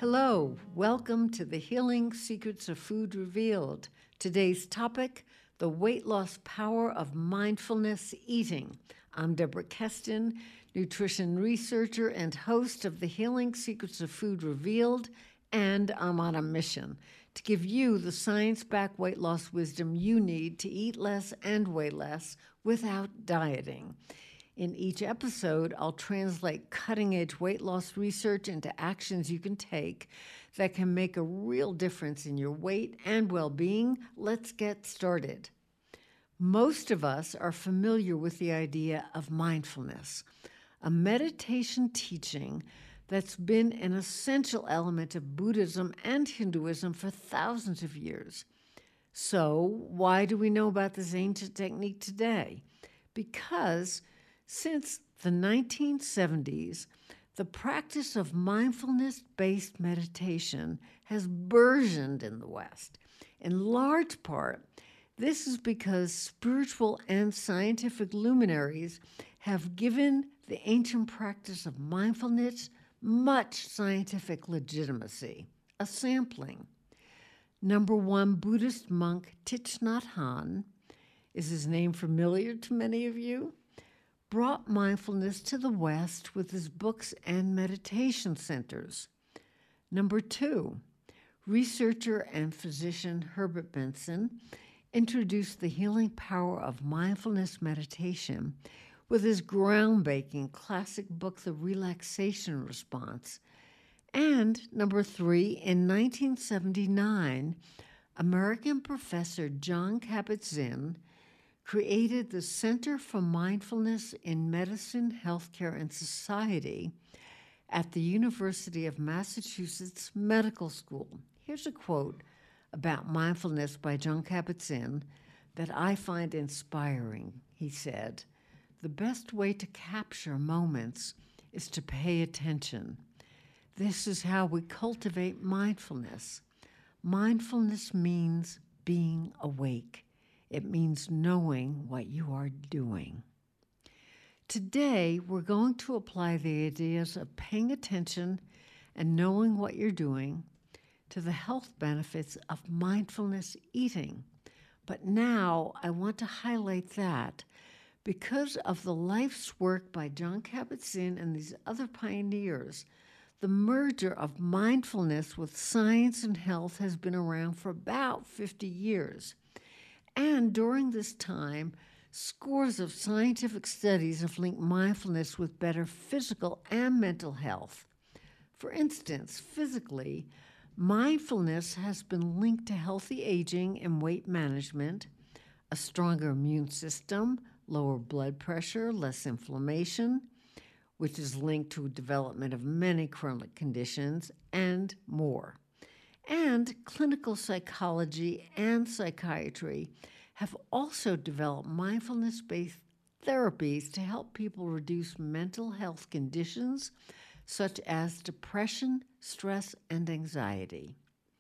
Hello, welcome to the Healing Secrets of Food Revealed. Today's topic, the weight loss power of mindfulness eating. I'm Deborah Keston, nutrition researcher and host of the Healing Secrets of Food Revealed, and I'm on a mission to give you the science-backed weight loss wisdom you need to eat less and weigh less without dieting. In each episode, I'll translate cutting-edge weight loss research into actions you can take that can make a real difference in your weight and well-being. Let's get started. Most of us are familiar with the idea of mindfulness, a meditation teaching that's been an essential element of Buddhism and Hinduism for thousands of years. So, why do we know about this ancient technique today? Because since the 1970s, the practice of mindfulness-based meditation has burgeoned in the West. In large part, this is because spiritual and scientific luminaries have given the ancient practice of mindfulness much scientific legitimacy. A sampling. Number one, Buddhist monk Thich Nhat Hanh, is his name familiar to many of you? Brought mindfulness to the West with his books and meditation centers. Number two, researcher and physician Herbert Benson introduced the healing power of mindfulness meditation with his groundbreaking classic book, The Relaxation Response. And number three, in 1979, American professor Jon Kabat-Zinn created the Center for Mindfulness in Medicine, Healthcare, and Society at the University of Massachusetts Medical School. Here's a quote about mindfulness by Jon Kabat-Zinn that I find inspiring. He said, "The best way to capture moments is to pay attention. This is how we cultivate mindfulness. Mindfulness means being awake. It means knowing what you are doing." Today, we're going to apply the ideas of paying attention and knowing what you're doing to the health benefits of mindfulness eating. But now I want to highlight that because of the life's work by Jon Kabat-Zinn and these other pioneers, the merger of mindfulness with science and health has been around for about 50 years. And during this time, scores of scientific studies have linked mindfulness with better physical and mental health. For instance, physically, mindfulness has been linked to healthy aging and weight management, a stronger immune system, lower blood pressure, less inflammation, which is linked to development of many chronic conditions, and more. And clinical psychology and psychiatry have also developed mindfulness-based therapies to help people reduce mental health conditions such as depression, stress, and anxiety.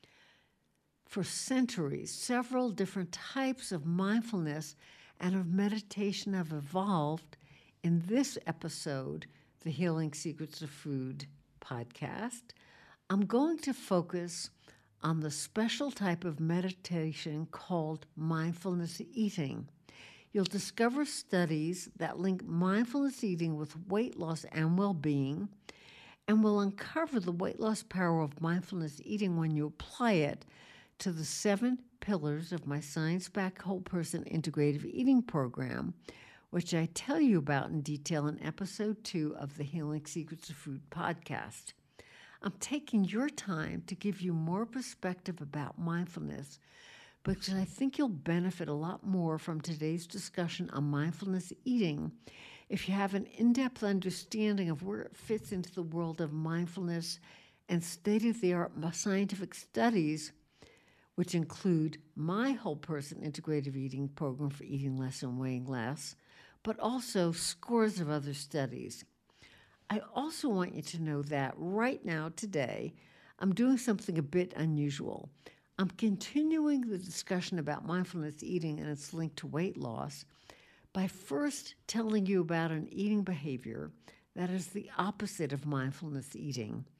For centuries, several different types of mindfulness and of meditation have evolved. In this episode, the Healing Secrets of Food podcast, I'm going to focus on the special type of meditation called mindfulness eating. You'll discover studies that link mindfulness eating with weight loss and well-being, and will uncover the weight loss power of mindfulness eating when you apply it to the 7 pillars of my science-backed whole person integrative eating program, which I tell you about in detail in episode 2 of the Healing Secrets of Food podcast. I'm taking your time to give you more perspective about mindfulness because I think you'll benefit a lot more from today's discussion on mindfulness eating if you have an in-depth understanding of where it fits into the world of mindfulness and state-of-the-art scientific studies, which include my whole person integrative eating program for eating less and weighing less, but also scores of other studies. I also want you to know that right now, today, I'm doing something a bit unusual. I'm continuing the discussion about mindfulness eating and its link to weight loss by first telling you about an eating behavior that is the opposite of mindfulness eating.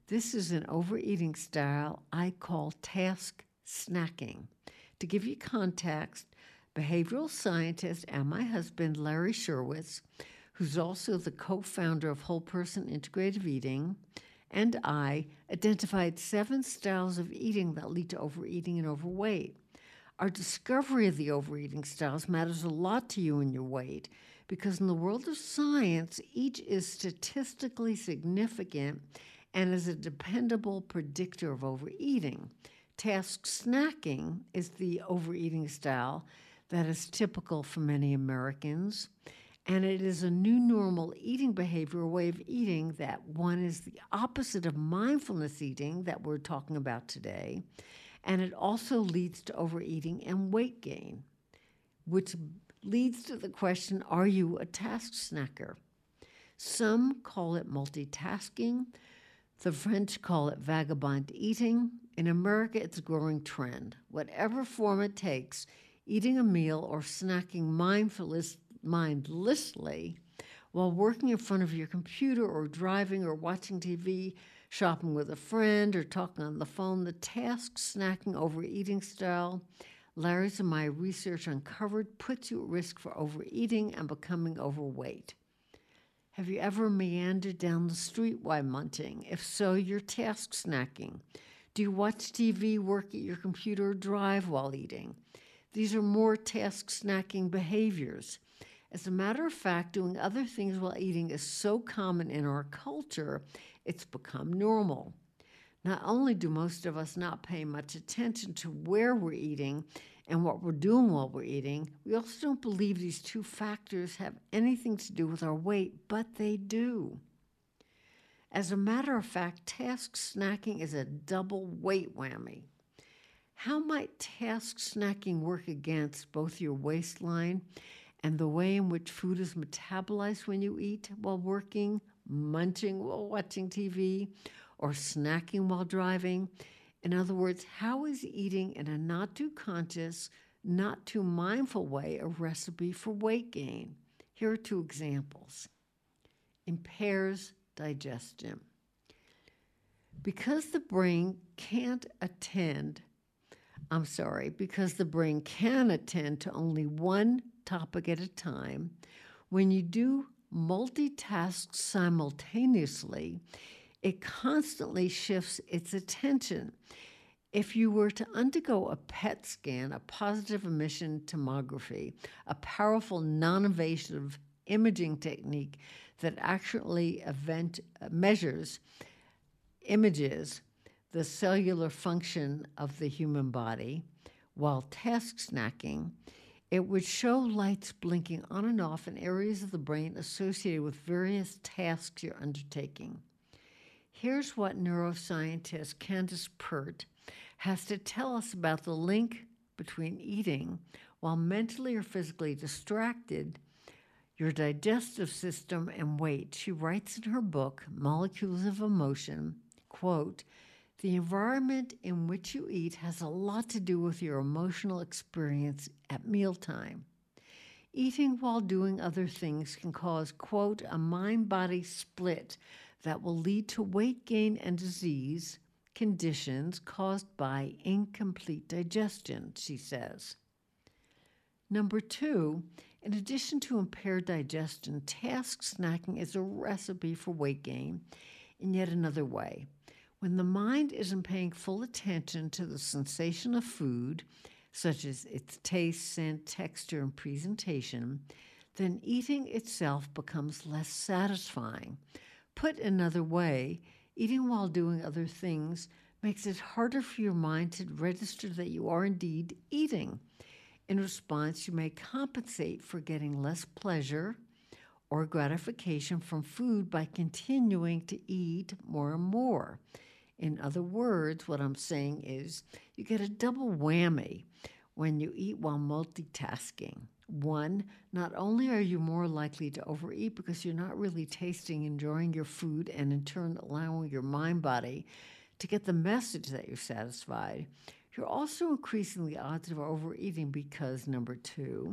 This is an overeating style I call task snacking. To give you context, behavioral scientist and my husband, Larry Sherwitz, who's also the co-founder of Whole Person Integrative Eating, and I identified 7 styles of eating that lead to overeating and overweight. Our discovery of the overeating styles matters a lot to you and your weight because in the world of science, each is statistically significant and is a dependable predictor of overeating. Task snacking is the overeating style that is typical for many Americans, and it is a new normal eating behavior, a way of eating that one is the opposite of mindfulness eating that we're talking about today, and it also leads to overeating and weight gain, which leads to the question, are you a task snacker? Some call it multitasking. The French call it vagabond eating. In America, it's a growing trend. Whatever form it takes, eating a meal or snacking mindlessly while working in front of your computer or driving or watching TV, shopping with a friend, or talking on the phone, the task snacking overeating style Larry's and my research uncovered puts you at risk for overeating and becoming overweight. Have you ever meandered down the street while munching? If so, you're task snacking. Do you watch TV, work at your computer, or drive while eating? These are more task snacking behaviors. As a matter of fact, doing other things while eating is so common in our culture, it's become normal. Not only do most of us not pay much attention to where we're eating and what we're doing while we're eating, we also don't believe these two factors have anything to do with our weight, but they do. As a matter of fact, task snacking is a double weight whammy. How might task snacking work against both your waistline and the way in which food is metabolized when you eat while working, munching while watching TV, or snacking while driving? In other words, how is eating in a not too conscious, not too mindful way a recipe for weight gain? Here are 2 examples. Impairs digestion. Because the brain can attend to only one topic at a time, when you do multitask simultaneously, it constantly shifts its attention. If you were to undergo a PET scan, a positive emission tomography, a powerful non-invasive imaging technique that accurately measures the cellular function of the human body while task snacking, it would show lights blinking on and off in areas of the brain associated with various tasks you're undertaking. Here's what neuroscientist Candace Pert has to tell us about the link between eating while mentally or physically distracted, your digestive system, and weight. She writes in her book, Molecules of Emotion, quote, "The environment in which you eat has a lot to do with your emotional experience at mealtime. Eating while doing other things can cause, quote, a mind-body split that will lead to weight gain and disease conditions caused by incomplete digestion," she says. Number 2, in addition to impaired digestion, task snacking is a recipe for weight gain in yet another way. When the mind isn't paying full attention to the sensation of food, such as its taste, scent, texture, and presentation, then eating itself becomes less satisfying. Put another way, eating while doing other things makes it harder for your mind to register that you are indeed eating. In response, you may compensate for getting less pleasure or gratification from food by continuing to eat more and more. In other words, what I'm saying is you get a double whammy when you eat while multitasking. 1, not only are you more likely to overeat because you're not really tasting, enjoying your food, and in turn allowing your mind-body to get the message that you're satisfied, you're also increasing the odds of overeating because, number 2,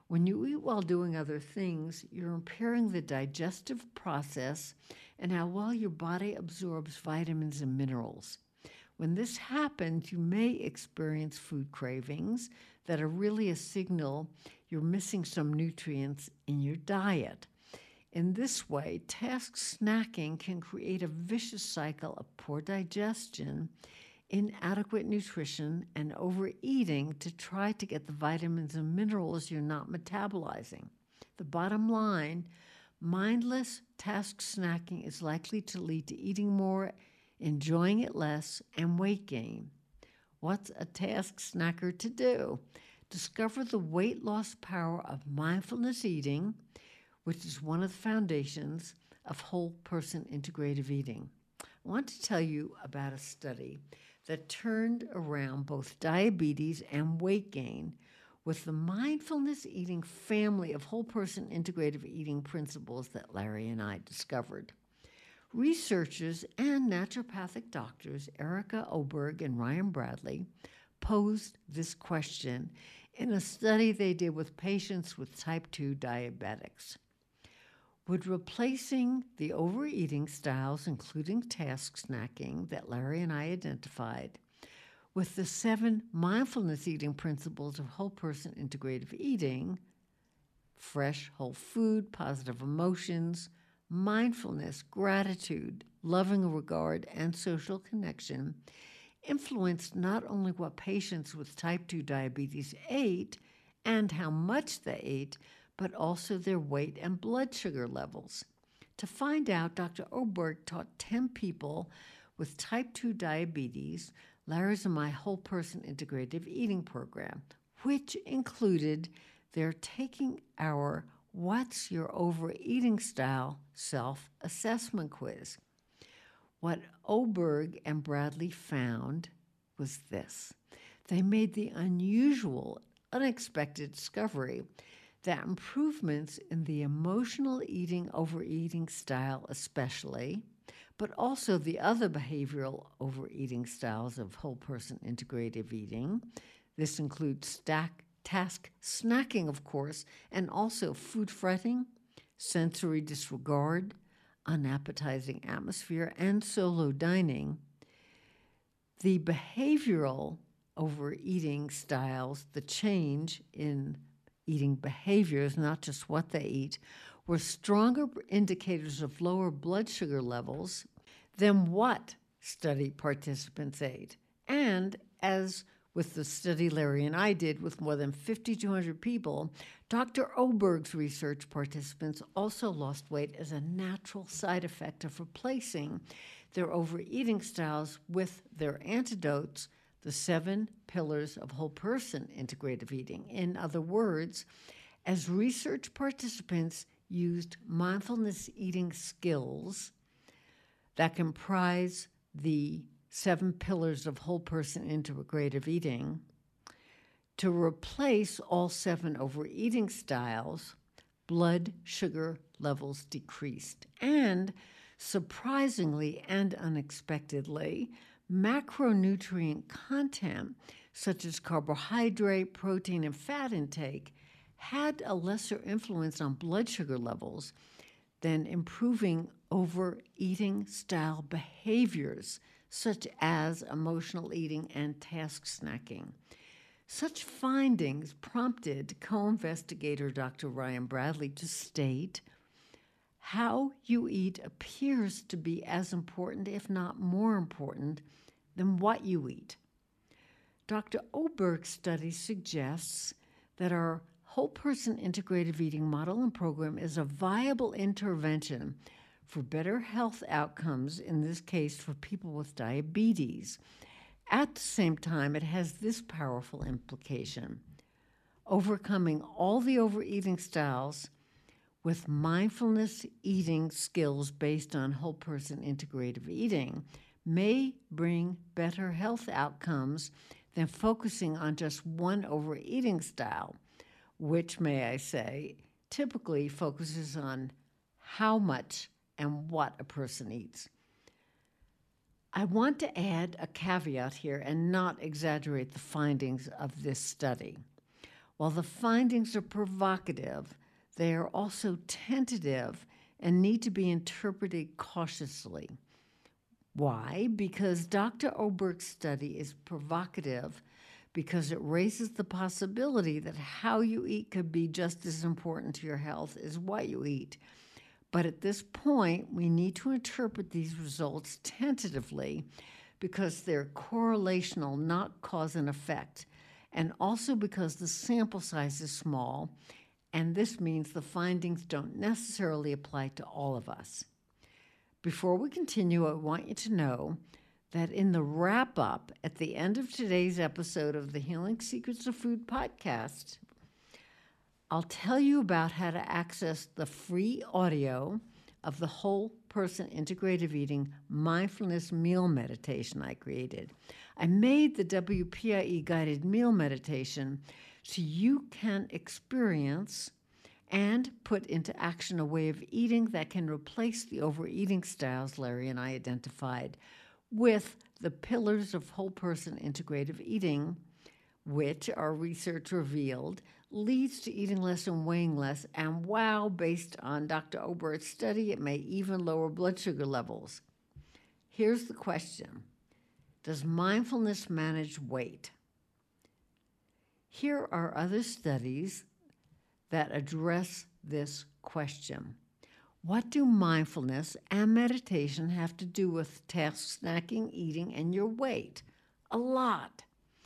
When you eat while doing other things, you're impairing the digestive process and how well your body absorbs vitamins and minerals. When this happens, you may experience food cravings that are really a signal you're missing some nutrients in your diet. In this way, task snacking can create a vicious cycle of poor digestion, inadequate nutrition, and overeating to try to get the vitamins and minerals you're not metabolizing. The bottom line, mindless task snacking is likely to lead to eating more, enjoying it less, and weight gain. What's a task snacker to do? Discover the weight loss power of mindfulness eating, which is one of the foundations of whole person integrative eating. I want to tell you about a study that turned around both diabetes and weight gain with the mindfulness eating family of whole person integrative eating principles that Larry and I discovered. Researchers and naturopathic doctors Erica Oberg and Ryan Bradley posed this question in a study they did with patients with type 2 diabetics. Would replacing the overeating styles, including task snacking that Larry and I identified, with the 7 mindfulness eating principles of whole person integrative eating, fresh, whole food, positive emotions, mindfulness, gratitude, loving regard, and social connection, influenced not only what patients with type 2 diabetes ate and how much they ate, but also their weight and blood sugar levels. To find out, Dr. Oberg taught 10 people with type 2 diabetes Larry's and my whole person integrative eating program, which included their taking our What's Your Overeating Style self-assessment quiz. What Oberg and Bradley found was this. They made the unusual, unexpected discovery that improvements in the emotional eating, overeating style especially, but also the other behavioral overeating styles of whole person integrative eating. This includes task snacking, of course, and also food fretting, sensory disregard, unappetizing atmosphere, and solo dining. The behavioral overeating styles, the change in eating behaviors, not just what they eat, were stronger indicators of lower blood sugar levels than what study participants ate. And as with the study Larry and I did with more than 5,200 people, Dr. Oberg's research participants also lost weight as a natural side effect of replacing their overeating styles with their antidotes, the 7 pillars of whole person integrative eating. In other words, as research participants used mindfulness eating skills that comprise the 7 pillars of whole person integrative eating to replace all 7 overeating styles, blood sugar levels decreased. And surprisingly and unexpectedly, macronutrient content, such as carbohydrate, protein, and fat intake, had a lesser influence on blood sugar levels than improving overeating style behaviors, such as emotional eating and task snacking. Such findings prompted co-investigator Dr. Ryan Bradley to state, how you eat appears to be as important, if not more important, than what you eat. Dr. Oberg's study suggests that our whole person integrative eating model and program is a viable intervention for better health outcomes, in this case for people with diabetes. At the same time, it has this powerful implication. Overcoming all the overeating styles with mindfulness eating skills based on whole person integrative eating may bring better health outcomes than focusing on just one overeating style, which, may I say, typically focuses on how much and what a person eats. I want to add a caveat here and not exaggerate the findings of this study. While the findings are provocative, they are also tentative and need to be interpreted cautiously. Why? Because Dr. Oberg's study is provocative because it raises the possibility that how you eat could be just as important to your health as what you eat. But at this point, we need to interpret these results tentatively because they're correlational, not cause and effect, and also because the sample size is small, and this means the findings don't necessarily apply to all of us. Before we continue, I want you to know that in the wrap-up at the end of today's episode of the Healing Secrets of Food podcast, I'll tell you about how to access the free audio of the Whole Person Integrative Eating Mindfulness Meal Meditation I created. I made the WPIE guided meal meditation so you can experience and put into action a way of eating that can replace the overeating styles Larry and I identified with the pillars of whole person integrative eating, which our research revealed leads to eating less and weighing less, and wow, based on Dr. Oberg's study, it may even lower blood sugar levels. Here's the question: does mindfulness manage weight? Here are other studies that address this question. What do mindfulness and meditation have to do with task snacking, eating, and your weight? A lot.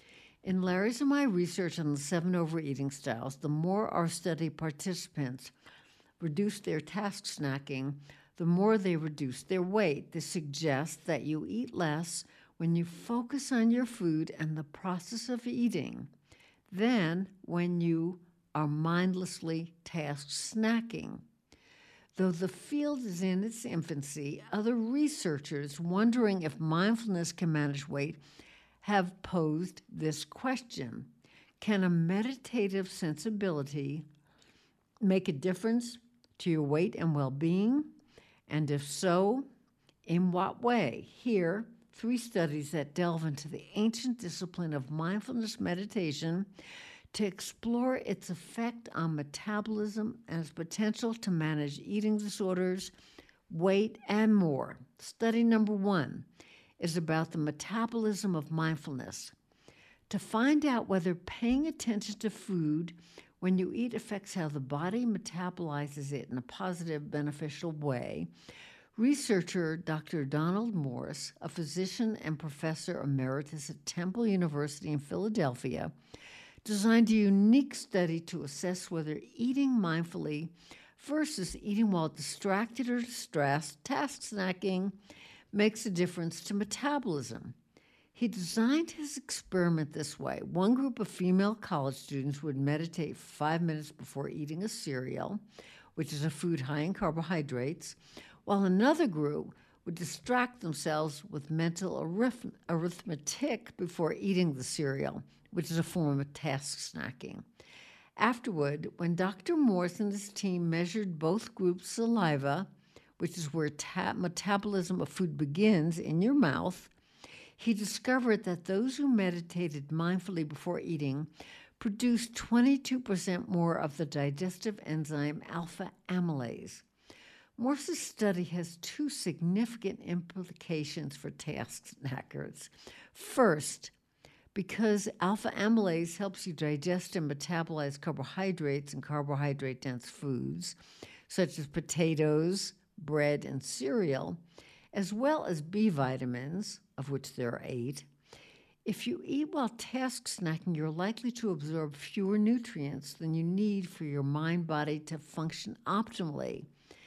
In Larry's and my research on the 7 overeating styles, the more our study participants reduce their task snacking, the more they reduce their weight. This suggests that you eat less when you focus on your food and the process of eating than when you are mindlessly task snacking. Though the field is in its infancy, other researchers wondering if mindfulness can manage weight have posed this question: can a meditative sensibility make a difference to your weight and well-being? And if so, in what way? Here, 3 studies that delve into the ancient discipline of mindfulness meditation to explore its effect on metabolism and its potential to manage eating disorders, weight, and more. Study number 1 is about the metabolism of mindfulness. To find out whether paying attention to food when you eat affects how the body metabolizes it in a positive, beneficial way, researcher Dr. Donald Morse, a physician and professor emeritus at Temple University in Philadelphia, designed a unique study to assess whether eating mindfully versus eating while distracted or distressed, task snacking, makes a difference to metabolism. He designed his experiment this way. One group of female college students would meditate 5 minutes before eating a cereal, which is a food high in carbohydrates, while another group would distract themselves with mental arithmetic before eating the cereal, which is a form of task snacking. Afterward, when Dr. Morse and his team measured both groups' saliva, which is where metabolism of food begins in your mouth, he discovered that those who meditated mindfully before eating produced 22% more of the digestive enzyme alpha amylase. Morse's study has 2 significant implications for task snackers. First, because alpha amylase helps you digest and metabolize carbohydrates and carbohydrate-dense foods, such as potatoes, bread, and cereal, as well as B vitamins, of which there are 8. If you eat while task snacking, you're likely to absorb fewer nutrients than you need for your mind-body to function optimally.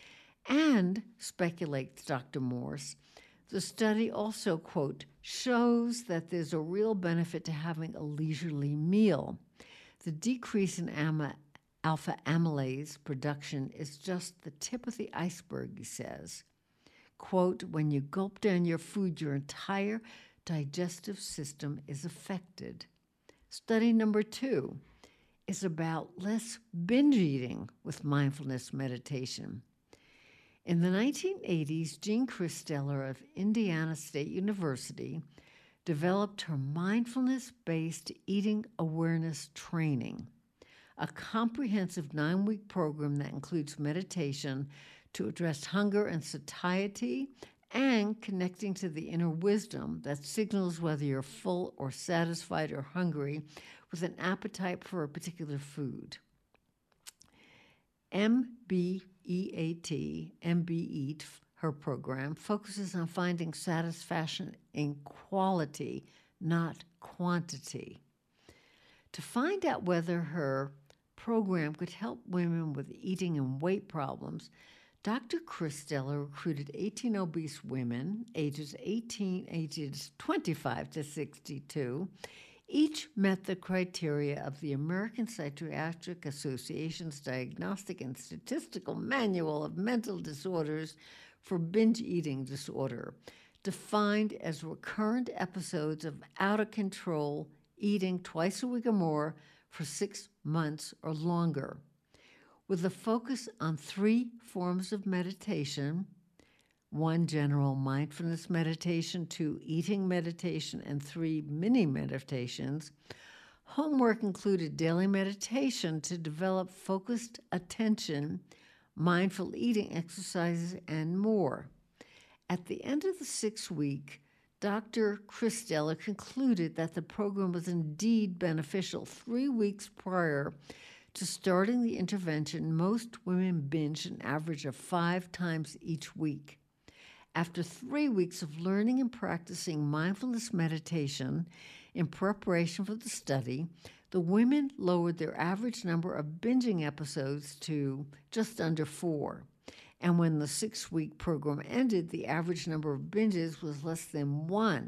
And, speculates Dr. Morse, the study also, quote, shows that there's a real benefit to having a leisurely meal. The decrease in alpha amylase production is just the tip of the iceberg, he says. Quote, when you gulp down your food, your entire digestive system is affected. Study number 2 is about less binge eating with mindfulness meditation. In the 1980s, Jean Christeller of Indiana State University developed her mindfulness-based eating awareness training. a comprehensive 9-week program that includes meditation to address hunger and satiety and connecting to the inner wisdom that signals whether you're full or satisfied or hungry with an appetite for a particular food. MBEAT, her program, focuses on finding satisfaction in quality, not quantity. To find out whether her program could help women with eating and weight problems, Dr. Christella recruited 18 obese women, ages 25 to 62. Each met the criteria of the American Psychiatric Association's Diagnostic and Statistical Manual of Mental Disorders for binge eating disorder, defined as recurrent episodes of out-of-control eating twice a week or more for 6 months or longer, with a focus on 3 forms of meditation: 1, general mindfulness meditation; 2, eating meditation; and 3, mini meditations. Homework included daily meditation to develop focused attention, mindful eating exercises, and more. At the end of the 6th week, Dr. Christella concluded that the program was indeed beneficial. 3 weeks prior to starting the intervention, most women binged an average of 5 times each week. After 3 weeks of learning and practicing mindfulness meditation in preparation for the study, the women lowered their average number of binging episodes to just under 4. And when the 6-week program ended, the average number of binges was less than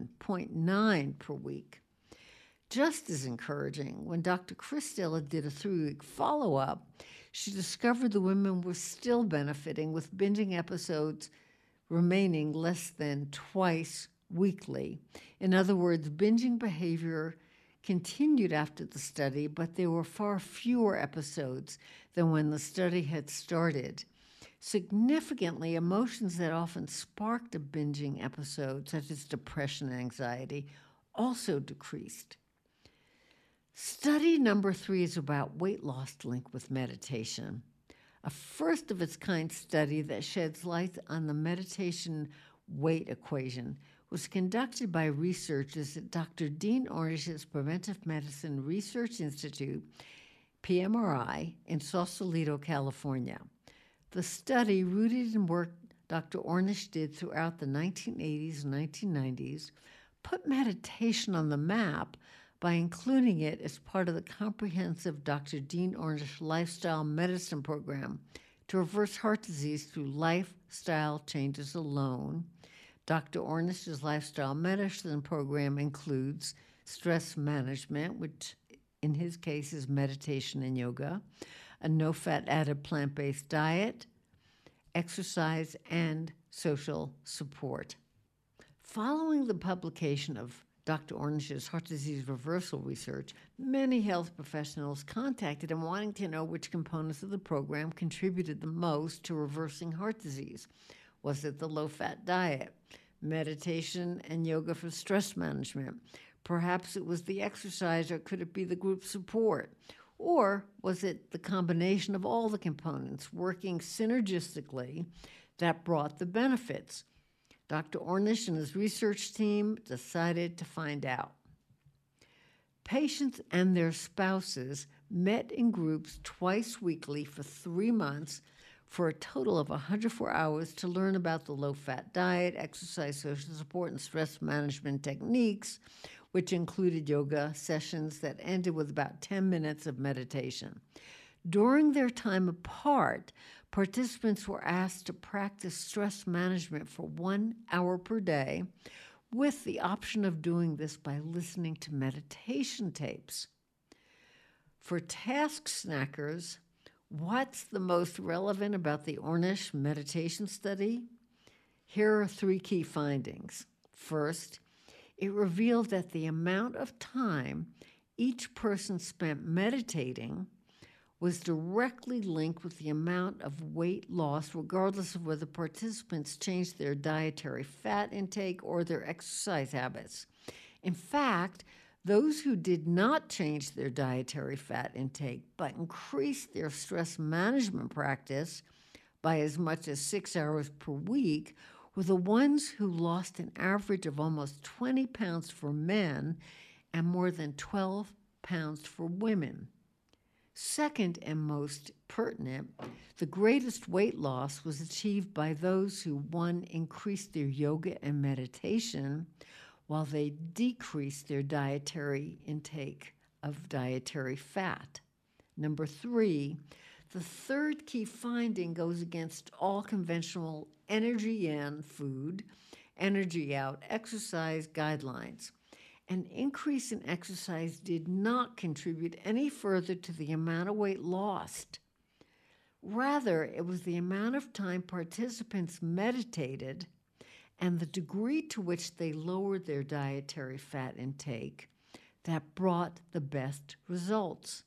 1.9 per week. Just as encouraging, when Dr. Christella did a 3-week follow-up, she discovered the women were still benefiting, with binging episodes remaining less than twice weekly. In other words, binging behavior continued after the study, but there were far fewer episodes than when the study had started. Significantly, emotions that often sparked a binging episode, such as depression and anxiety, also decreased. Study number 3 is about weight loss linked with meditation. A first-of-its-kind study that sheds light on the meditation weight equation was conducted by researchers at Dr. Dean Ornish's Preventive Medicine Research Institute, PMRI, in Sausalito, California. The study, rooted in work Dr. Ornish did throughout the 1980s and 1990s, put meditation on the map by including it as part of the comprehensive Dr. Dean Ornish lifestyle medicine program to reverse heart disease through lifestyle changes alone. Dr. Ornish's lifestyle medicine program includes stress management, which in his case is meditation and yoga, a no-fat added plant-based diet, exercise, and social support. Following the publication of Dr. Ornish's heart disease reversal research, many health professionals contacted him wanting to know which components of the program contributed the most to reversing heart disease. Was it the low-fat diet, meditation, and yoga for stress management? Perhaps it was the exercise, or could it be the group support? Or was it the combination of all the components working synergistically that brought the benefits? Dr. Ornish and his research team decided to find out. Patients and their spouses met in groups twice weekly for 3 months for a total of 104 hours to learn about the low-fat diet, exercise, social support, and stress management techniques, which included yoga sessions that ended with about 10 minutes of meditation. During their time apart, participants were asked to practice stress management for 1 hour per day, with the option of doing this by listening to meditation tapes. For task snackers, what's the most relevant about the Ornish meditation study? Here are 3 key findings. First, it revealed that the amount of time each person spent meditating was directly linked with the amount of weight loss, regardless of whether participants changed their dietary fat intake or their exercise habits. In fact, Those who did not change their dietary fat intake but increased their stress management practice by as much as 6 hours per week were the ones who lost an average of almost 20 pounds for men and more than 12 pounds for women. Second, and most pertinent, the greatest weight loss was achieved by those who, one, increased their yoga and meditation while they decreased their dietary intake of dietary fat. Number three, the third key finding goes against all conventional energy in food, energy out exercise guidelines. An increase in exercise did not contribute any further to the amount of weight lost. Rather, it was the amount of time participants meditated and the degree to which they lowered their dietary fat intake that brought the best results.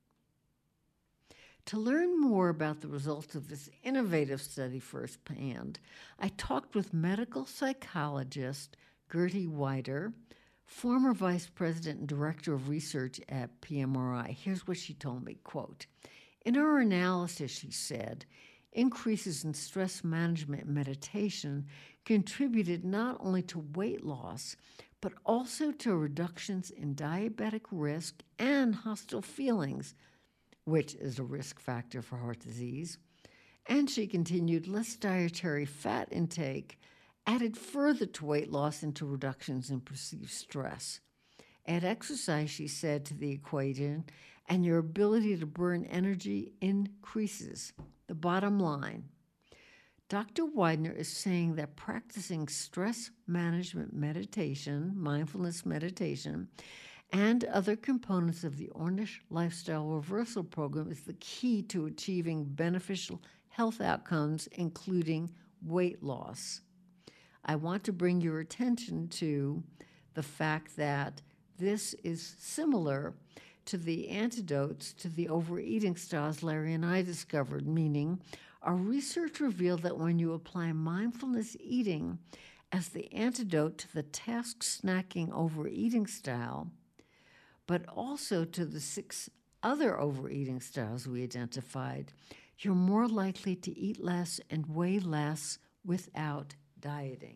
To learn more about the results of this innovative study firsthand, I talked with medical psychologist Gertie Weider, former vice president and director of research at PMRI. Here's what she told me, quote, "In our analysis," she said, "increases in stress management and meditation contributed not only to weight loss, but also to reductions in diabetic risk and hostile feelings, which is a risk factor for heart disease." And she continued, less dietary fat intake added further to weight loss and to reductions in perceived stress. Add exercise, she said, to the equation, and your ability to burn energy increases. The bottom line, Dr. Widener is saying that practicing stress management meditation, mindfulness meditation, and other components of the Ornish Lifestyle Reversal Program is the key to achieving beneficial health outcomes, including weight loss. I want to bring your attention to the fact that this is similar to the antidotes to the overeating styles Larry and I discovered, meaning our research revealed that when you apply mindfulness eating as the antidote to the task snacking overeating style, but also to the 6 other overeating styles we identified, you're more likely to eat less and weigh less without dieting.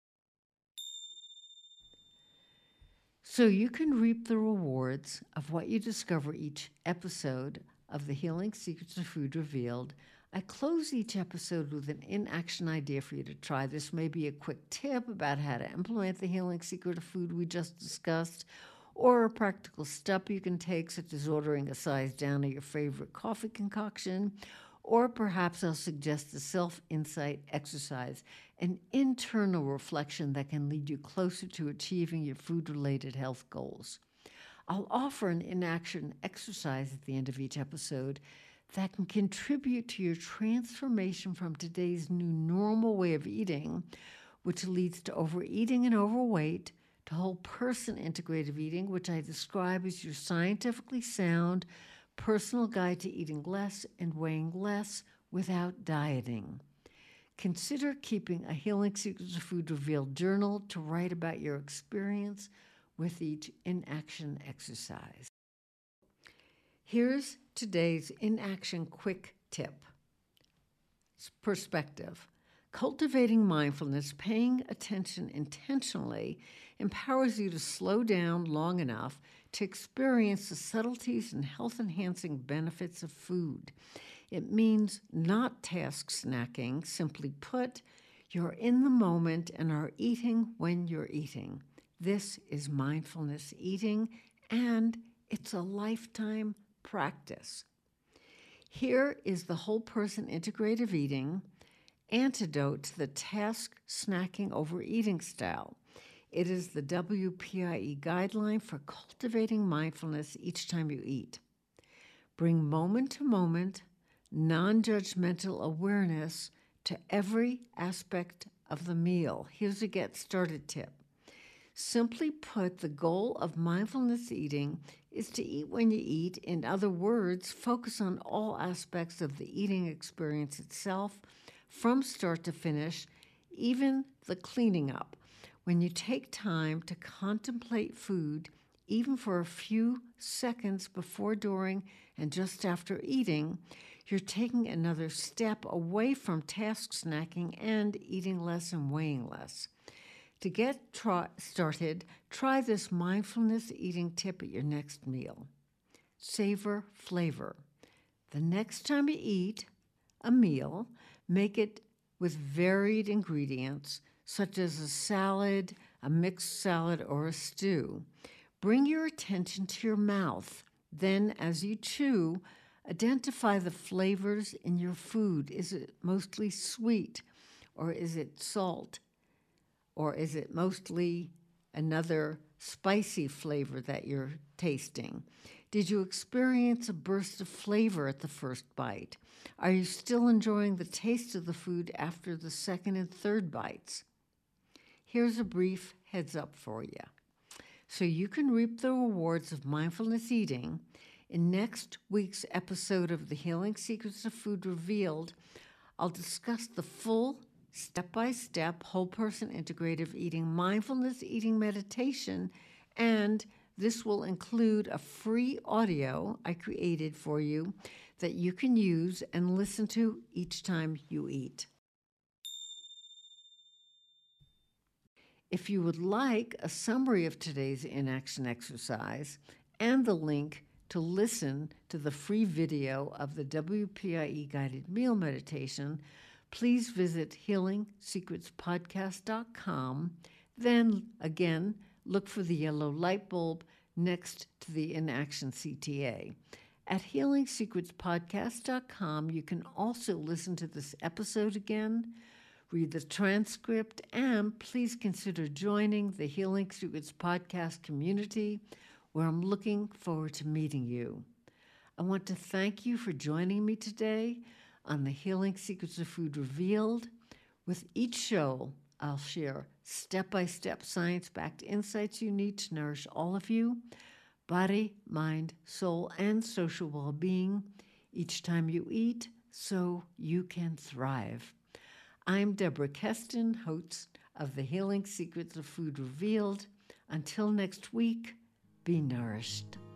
So you can reap the rewards of what you discover each episode of The Healing Secrets of Food Revealed. I close each episode with an in-action idea for you to try. This may be a quick tip about how to implement the healing secret of food we just discussed, or a practical step you can take, such as ordering a size down of your favorite coffee concoction, or perhaps I'll suggest a self-insight exercise, an internal reflection that can lead you closer to achieving your food-related health goals. I'll offer an in-action exercise at the end of each episode that can contribute to your transformation from today's new normal way of eating, which leads to overeating and overweight, to whole person integrative eating, which I describe as your scientifically sound personal guide to eating less and weighing less without dieting. Consider keeping a Healing Secrets of Food Revealed journal to write about your experience with each in-action exercise. Here's today's in-action quick tip. Perspective. Cultivating mindfulness, paying attention intentionally, empowers you to slow down long enough to experience the subtleties and health-enhancing benefits of food. It means not task snacking. Simply put, you're in the moment and are eating when you're eating. This is mindfulness eating, and it's a lifetime practice. Here is the whole person integrative eating antidote to the task snacking overeating style. It is the WPIE guideline for cultivating mindfulness each time you eat. Bring moment-to-moment, non-judgmental awareness to every aspect of the meal. Here's a get started tip. Simply put, the goal of mindfulness eating is to eat when you eat. In other words, focus on all aspects of the eating experience itself, from start to finish, even the cleaning up. When you take time to contemplate food, even for a few seconds before, during, and just after eating, you're taking another step away from task snacking and eating less and weighing less. To get started, try this mindfulness eating tip at your next meal. Savor flavor. The next time you eat a meal, make it with varied ingredients, such as a salad, a mixed salad, or a stew. Bring your attention to your mouth. Then, as you chew, identify the flavors in your food. Is it mostly sweet, or is it salt, or is it mostly another spicy flavor that you're tasting? Did you experience a burst of flavor at the first bite? Are you still enjoying the taste of the food after the second and third bites? Here's a brief heads up for you. So you can reap the rewards of mindfulness eating. In next week's episode of The Healing Secrets of Food Revealed, I'll discuss the full step-by-step whole person integrative eating mindfulness eating meditation, and this will include a free audio I created for you that you can use and listen to each time you eat. If you would like a summary of today's in-action exercise and the link to listen to the free video of the WPIE guided meal meditation, please visit healingsecretspodcast.com. Then again, look for the yellow light bulb next to the in-action CTA. At healingsecretspodcast.com, you can also listen to this episode again, read the transcript, and please consider joining the Healing Secrets podcast community, where I'm looking forward to meeting you. I want to thank you for joining me today on the Healing Secrets of Food Revealed. With each show, I'll share step-by-step science-backed insights you need to nourish all of you, body, mind, soul, and social well-being, each time you eat, so you can thrive. I'm Deborah Keston, host of the Healing Secrets of Food Revealed. Until next week, be nourished.